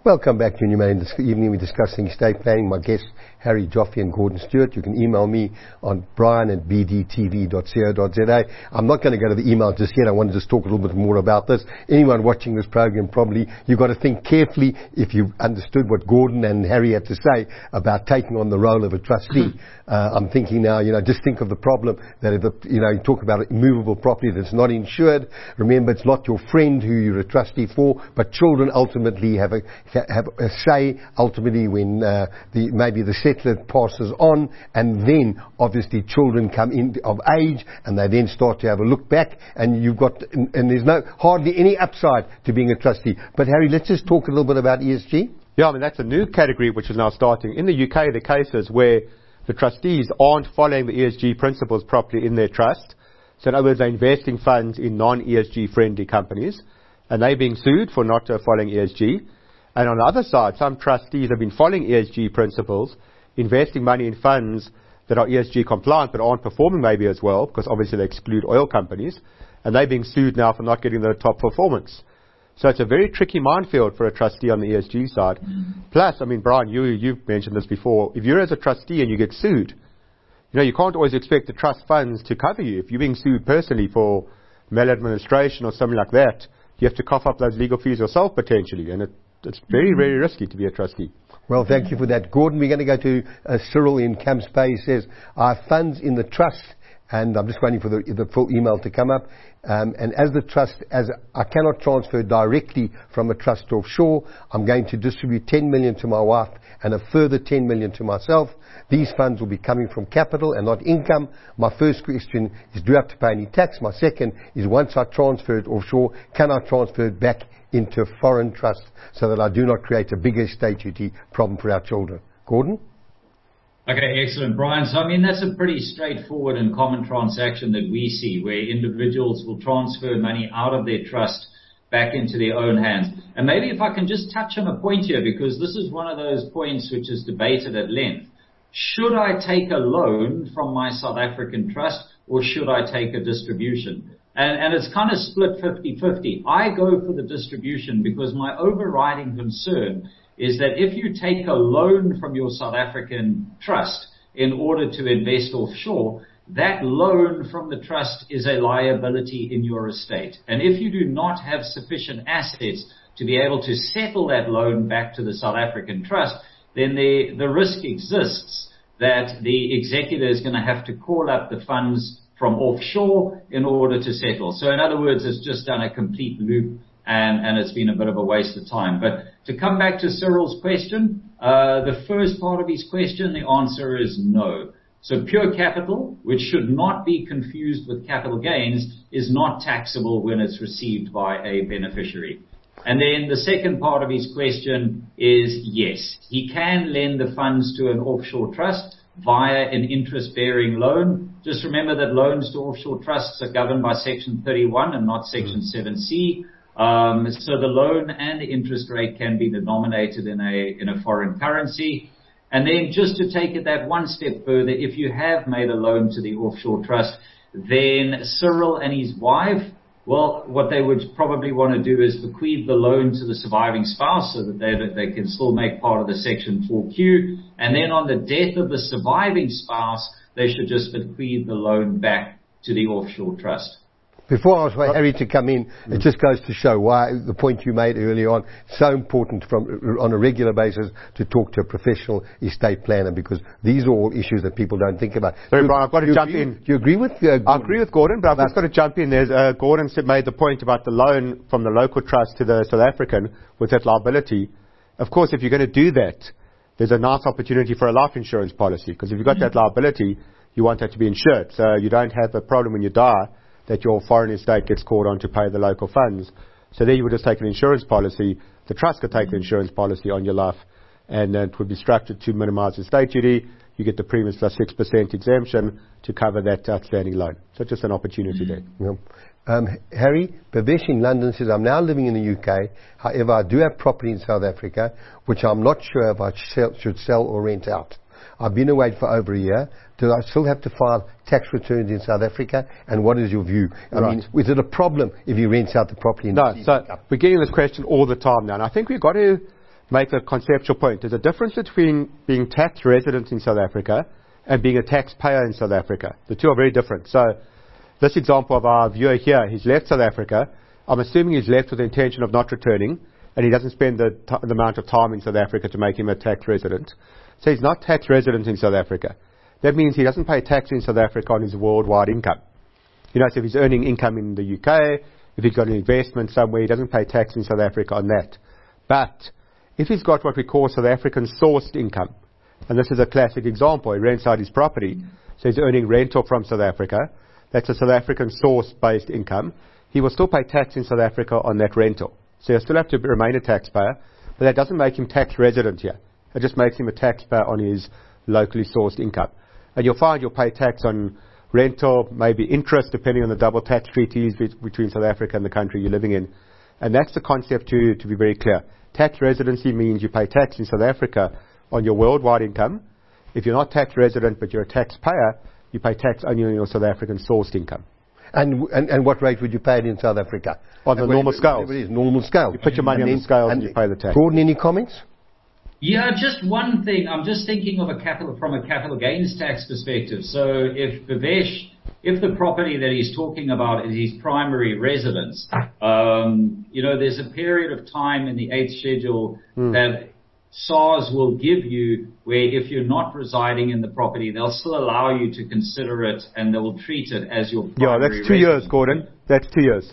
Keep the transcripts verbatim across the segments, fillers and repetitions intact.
Welcome back to Newman. This evening we're discussing estate planning. My guests, Harry Joffe and Gordon Stewart. You can email me on brian at b d t v dot co dot z a. I'm not going to go to the email just yet. I want to just talk a little bit more about this. Anyone watching this program, probably, you've got to think carefully if you've understood what Gordon and Harry had to say about taking on the role of a trustee. uh, I'm thinking now, you know, just think of the problem that if, the, you know, you talk about immovable property that's not insured. Remember, it's not your friend who you're a trustee for, but children ultimately have a have a say ultimately when uh, the maybe the settler passes on, and then obviously children come in of age and they then start to have a look back, and you've got and, and there's no hardly any upside to being a trustee. But Harry, let's just talk a little bit about E S G. Yeah, I mean that's a new category which is now starting in the U K. The cases where the trustees aren't following the E S G principles properly in their trust. So in other words, they're investing funds in non-E S G friendly companies, and they're being sued for not uh, following E S G. And on the other side, some trustees have been following E S G principles, investing money in funds that are E S G compliant but aren't performing maybe as well, because obviously they exclude oil companies, and they're being sued now for not getting the top performance. So it's a very tricky minefield for a trustee on the E S G side. Mm-hmm. Plus, I mean, Brian, you, you've mentioned this before, if you're as a trustee and you get sued, you know, you can't always expect the trust funds to cover you. If you're being sued personally for maladministration or something like that, you have to cough up those legal fees yourself potentially, and it It's very, very risky to be a trustee. Well, thank you for that. Gordon, we're going to go to uh, Cyril in Camps Bay. He says, I have funds in the trust, and I'm just waiting for the, the full email to come up. Um, and as the trust, as I cannot transfer directly from a trust offshore, I'm going to distribute ten million to my wife and a further ten million to myself. These funds will be coming from capital and not income. My first question is, do I have to pay any tax? My second is, once I transfer it offshore, can I transfer it back into a foreign trust so that I do not create a bigger estate duty problem for our children? Gordon? Okay, excellent, Brian. So, I mean, that's a pretty straightforward and common transaction that we see, where individuals will transfer money out of their trust back into their own hands. And maybe if I can just touch on a point here, because this is one of those points which is debated at length. Should I take a loan from my South African trust, or should I take a distribution? And, and it's kind of split fifty-fifty. I go for the distribution because my overriding concern is that if you take a loan from your South African trust in order to invest offshore, that loan from the trust is a liability in your estate. And if you do not have sufficient assets to be able to settle that loan back to the South African trust, then the, the risk exists that the executor is going to have to call up the funds from offshore in order to settle. So in other words, it's just done a complete loop, and, and it's been a bit of a waste of time. But to come back to Cyril's question, uh, the first part of his question, the answer is no. So pure capital, which should not be confused with capital gains, is not taxable when it's received by a beneficiary. And then the second part of his question is yes, he can lend the funds to an offshore trust via an interest-bearing loan. Just remember that loans to offshore trusts are governed by Section thirty-one and not Section seven C. Um, so the loan and the interest rate can be denominated in a in a foreign currency. And then just to take it that one step further, if you have made a loan to the offshore trust, then Cyril and his wife, well, what they would probably want to do is bequeath the loan to the surviving spouse so that they, that they can still make part of the Section four Q. And then on the death of the surviving spouse, they should just bequeath the loan back to the offshore trust. Before I ask for Harry to come in, it just goes to show why the point you made earlier on, so important from on a regular basis to talk to a professional estate planner, because these are all issues that people don't think about. Sorry, Brian, I've got to jump agree, in. Do you agree with uh, Gordon? I agree with Gordon, but I've just got to jump in. There's uh, Gordon made the point about the loan from the local trust to the South African with that liability. Of course, if you're going to do that, there's a nice opportunity for a life insurance policy, because if you've got mm-hmm. that liability, you want that to be insured. So you don't have a problem when you die that your foreign estate gets called on to pay the local funds. So there you would just take an insurance policy. The trust could take the insurance policy on your life, and uh, it would be structured to minimize estate duty. You get the premiums plus six percent exemption to cover that outstanding loan. So just an opportunity there. Yeah. Um, Harry, Bavesh in London says, I'm now living in the U K. However, I do have property in South Africa, which I'm not sure if I sell, should sell or rent out. I've been away for over a year. Do I still have to file tax returns in South Africa? And what is your view? I right. mean, is it a problem if you rent out the property? In no, the so we're getting this question all the time now. And I think we've got to make a conceptual point. There's a difference between being tax resident in South Africa and being a taxpayer in South Africa. The two are very different. So this example of our viewer here, he's left South Africa. I'm assuming he's left with the intention of not returning, and he doesn't spend the, t- the amount of time in South Africa to make him a tax resident. So he's not tax resident in South Africa. That means he doesn't pay tax in South Africa on his worldwide income. You know, so if he's earning income in the U K, if he's got an investment somewhere, he doesn't pay tax in South Africa on that. But if he's got what we call South African sourced income, and this is a classic example, he rents out his property, so he's earning rental from South Africa, that's a South African source-based income, he will still pay tax in South Africa on that rental. So he'll still have to remain a taxpayer, but that doesn't make him tax resident here. It just makes him a taxpayer on his locally sourced income. And you'll find you'll pay tax on rental, maybe interest, depending on the double tax treaties be- between South Africa and the country you're living in. And that's the concept to, to be very clear. Tax residency means you pay tax in South Africa on your worldwide income. If you're not tax resident but you're a taxpayer, you pay tax only on your South African sourced income. And, and and what rate would you pay it in South Africa? On the and normal scale. It is normal scale. You put your money and on then, the scale and, and you pay the tax. Gordon, any comments? Yeah, just one thing. I'm just thinking of a capital from a capital gains tax perspective. So if Bhavesh, if the property that he's talking about is his primary residence, um, you know, there's a period of time in the eighth schedule mm. that SARS will give you where if you're not residing in the property, they'll still allow you to consider it and they will treat it as your primary Yeah, that's two residence. years, Gordon. That's two years.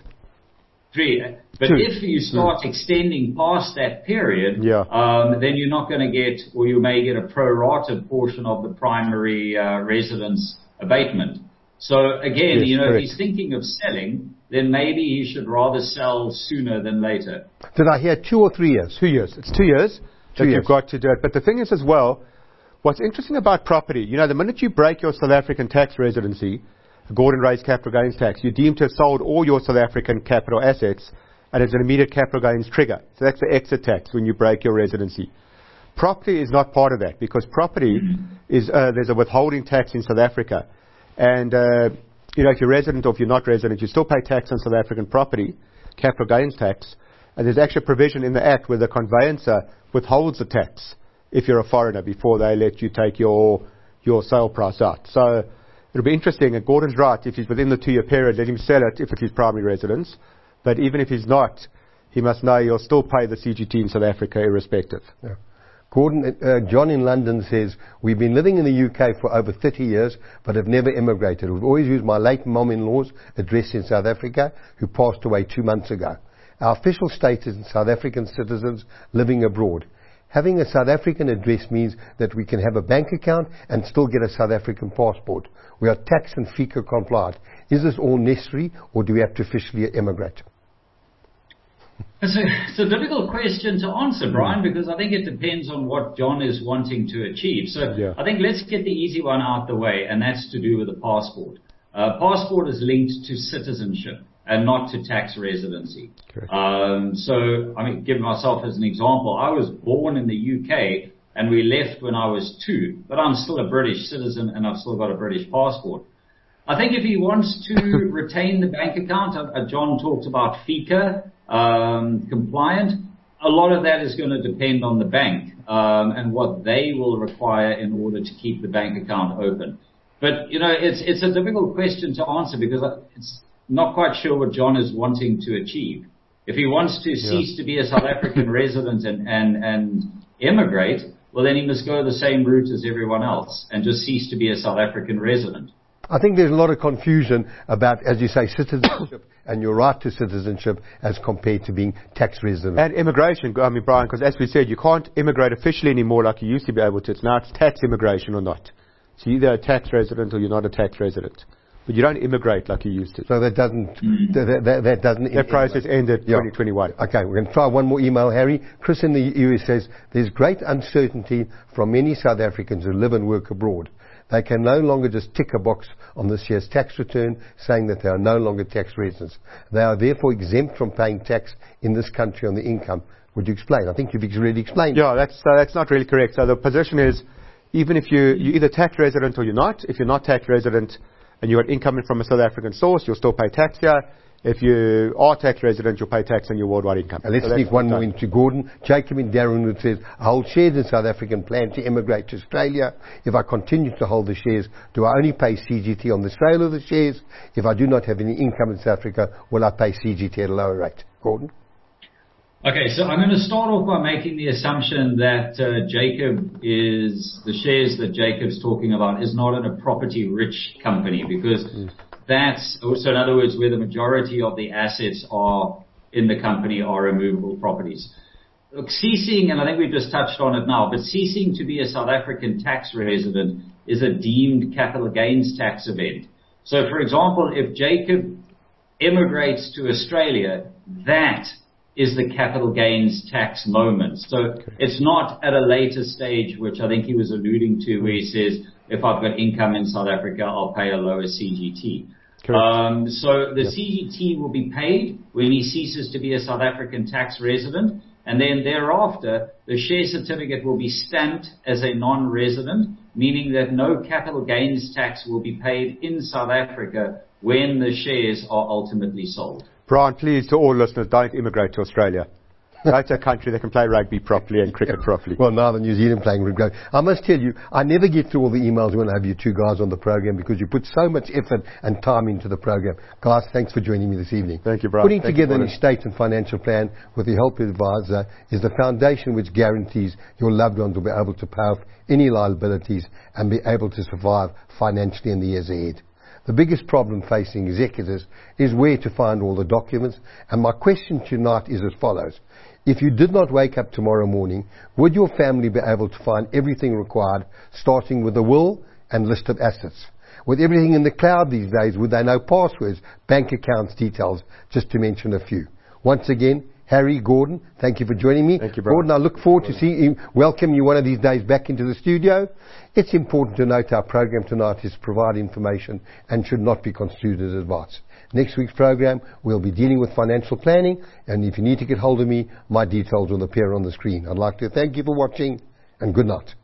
Three. But Two. if you start mm. extending past that period, yeah. um, then you're not going to get, or you may get a prorated portion of the primary uh, residence abatement. So again, yes, you know, correct. if he's thinking of selling, then maybe he should rather sell sooner than later. Did I hear two or three years? Two years. It's two years two that years. you've got to do it. But the thing is as well, what's interesting about property, you know, the minute you break your South African tax residency, Gordon raised capital gains tax, you're deemed to have sold all your South African capital assets, and it's an immediate capital gains trigger. So that's the exit tax when you break your residency. Property is not part of that because property is, uh, there's a withholding tax in South Africa. And, uh, you know, if you're resident or if you're not resident, you still pay tax on South African property, capital gains tax. And there's actually a provision in the Act where the conveyancer withholds the tax if you're a foreigner before they let you take your, your sale price out. So it'll be interesting. And Gordon's right. If he's within the two-year period, let him sell it if it's his primary residence. But even if he's not, he must know he'll still pay the C G T in South Africa irrespective. Yeah. Gordon, uh, John in London says, we've been living in the U K for over thirty years, but have never immigrated. We've always used my late mum-in-law's address in South Africa, who passed away two months ago. Our official status is South African citizens living abroad. Having a South African address means that we can have a bank account and still get a South African passport. We are tax and FICA compliant. Is this all necessary, or do we have to officially immigrate? It's a, it's a difficult question to answer, Brian, because I think it depends on what John is wanting to achieve. So yeah. I think let's get the easy one out the way, and that's to do with the passport. Uh, passport is linked to citizenship and not to tax residency. Um, so, I mean, give myself as an example, I was born in the U K and we left when I was two, but I'm still a British citizen and I've still got a British passport. I think if he wants to retain the bank account, uh, John talked about FICA, um, compliant. A lot of that is going to depend on the bank, um, and what they will require in order to keep the bank account open. But, you know, it's, it's a difficult question to answer because it's not quite sure what John is wanting to achieve. If he wants to yeah. cease to be a South African resident and, and, and immigrate, well, then he must go the same route as everyone else and just cease to be a South African resident. I think there's a lot of confusion about, as you say, citizenship and your right to citizenship as compared to being tax resident. And immigration, I mean, Brian, because as we said, you can't immigrate officially anymore like you used to be able to. It's now it's tax immigration or not. So you're either a tax resident or you're not a tax resident. But you don't immigrate like you used to. So that doesn't, mm. that, that, that doesn't... That process ended yeah. twenty twenty-one. Okay, we're going to try one more email, Harry. Chris in the U S says, there's great uncertainty from many South Africans who live and work abroad. They can no longer just tick a box on this year's tax return saying that they are no longer tax residents. They are therefore exempt from paying tax in this country on the income. Would you explain? I think you've already explained. Yeah, that's, uh, that's not really correct. So the position is, even if you, you're either tax resident or you're not, if you're not tax resident and you're incoming from a South African source, you'll still pay tax here. If you are tax resident, you'll pay tax on your worldwide income. And let's so sneak one more into Gordon. Jacob in Darrenwood says, I hold shares in South Africa and plan to emigrate to Australia. If I continue to hold the shares, do I only pay C G T on the sale of the shares? If I do not have any income in South Africa, will I pay C G T at a lower rate? Gordon? Okay, so I'm going to start off by making the assumption that uh, Jacob is, the shares that Jacob's talking about is not in a property-rich company, because mm. that's, so in other words, where the majority of the assets are in the company are removable properties. Look, ceasing, and I think we've just touched on it now, but ceasing to be a South African tax resident is a deemed capital gains tax event. So, for example, if Jacob immigrates to Australia, that is the capital gains tax moment. So okay. It's not at a later stage, which I think he was alluding to, where he says, if I've got income in South Africa, I'll pay a lower C G T. Um, so the yep. C G T will be paid when he ceases to be a South African tax resident, and then thereafter, the share certificate will be stamped as a non-resident, meaning that no capital gains tax will be paid in South Africa when the shares are ultimately sold. Brian, please, to all listeners, don't immigrate to Australia. Go to a country that can play rugby properly and cricket properly. Well, now the New Zealand playing rugby. I must tell you, I never get through all the emails when I have you two guys on the program, because you put so much effort and time into the program. Guys, thanks for joining me this evening. Thank you, Brian. Putting Thank together you, an estate and financial plan with the help of the advisor is the foundation which guarantees your loved ones will be able to pay off any liabilities and be able to survive financially in the years ahead. The biggest problem facing executors is where to find all the documents, and my question tonight is as follows. If you did not wake up tomorrow morning, would your family be able to find everything required, starting with the will and list of assets? With everything in the cloud these days, would they know passwords, bank accounts details, just to mention a few? Once again, Harry, Gordon, thank you for joining me. Thank you, Brian. Gordon, I look forward to seeing you, welcome you one of these days back into the studio. It's important to note our program tonight is to provide information and should not be construed as advice. Next week's program, we'll be dealing with financial planning, and if you need to get hold of me, my details will appear on the screen. I'd like to thank you for watching, and good night.